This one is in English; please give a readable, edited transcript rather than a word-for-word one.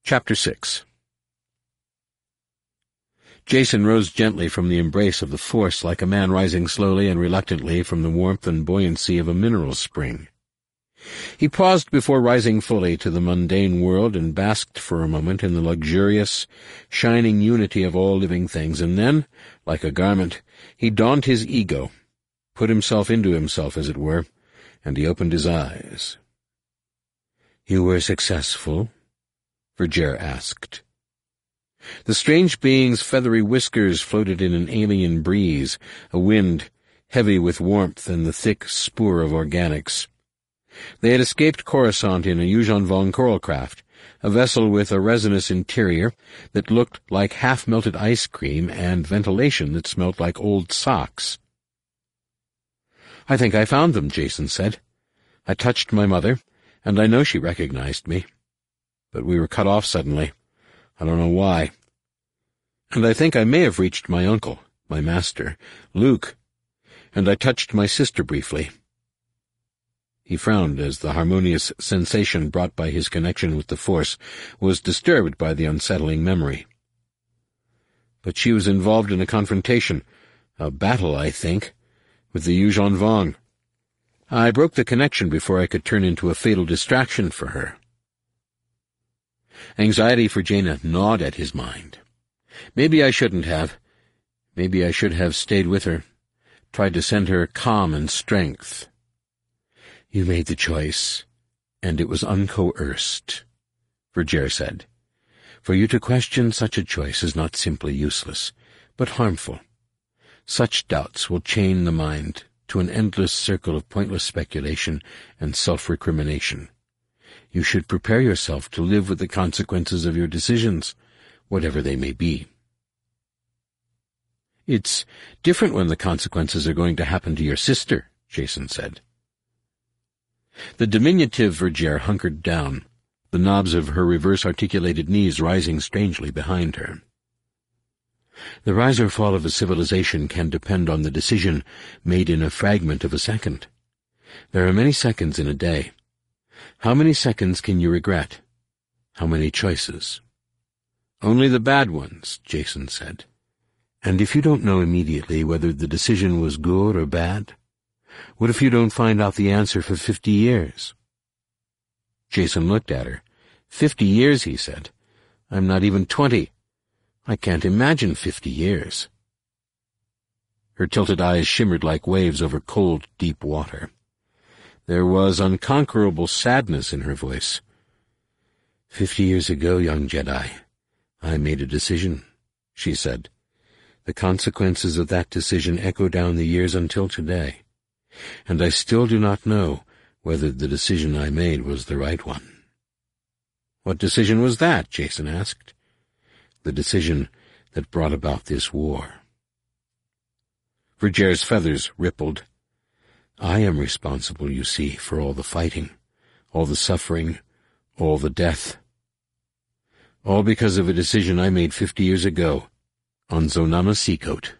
Chapter 6. Jason rose gently from the embrace of the force like a man rising slowly and reluctantly from the warmth and buoyancy of a mineral spring. He paused before rising fully to the mundane world and basked for a moment in the luxurious, shining unity of all living things, and then, like a garment, he donned his ego, put himself into himself, as it were, and he opened his eyes. "You were successful?" Vergere asked. The strange being's feathery whiskers floated in an alien breeze, a wind heavy with warmth and the thick spoor of organics. They had escaped Coruscant in a Yuuzhan Vong coral craft, a vessel with a resinous interior that looked like half-melted ice cream and ventilation that smelt like old socks. "I think I found them," Jason said. "I touched my mother, and I know she recognized me. But we were cut off suddenly. I don't know why. And I think I may have reached my uncle, my master, Luke, and I touched my sister briefly." He frowned as the harmonious sensation brought by his connection with the Force was disturbed by the unsettling memory. "But she was involved in a confrontation, a battle, I think, with the Yuuzhan Vong. I broke the connection before I could turn into a fatal distraction for her." Anxiety for Jaina gnawed at his mind. Maybe I shouldn't have. Maybe I should have stayed with her, tried to send her calm and strength. "You made the choice, and it was uncoerced," Vergere said. "For you to question such a choice is not simply useless, but harmful. Such doubts will chain the mind to an endless circle of pointless speculation and self-recrimination. You should prepare yourself to live with the consequences of your decisions, whatever they may be." "It's different when the consequences are going to happen to your sister," Jason said. The diminutive Vergere hunkered down, the knobs of her reverse-articulated knees rising strangely behind her. "The rise or fall of a civilization can depend on the decision made in a fragment of a second. There are many seconds in a day. How many seconds can you regret? How many choices?" "Only the bad ones," Jason said. "And if you don't know immediately whether the decision was good or bad? What if you don't find out the answer for 50 years? Jason looked at her. 50 years, he said. "I'm not even 20. I can't imagine 50 years. Her tilted eyes shimmered like waves over cold, deep water. There was unconquerable sadness in her voice. 50 years ago, young Jedi, I made a decision," she said. "The consequences of that decision echo down the years until today, and I still do not know whether the decision I made was the right one." "What decision was that?" Jason asked. "The decision that brought about this war." Vergere's feathers rippled. "I am responsible, you see, for all the fighting, all the suffering, all the death. All because of a decision I made 50 years ago, on Zonama Seacoast."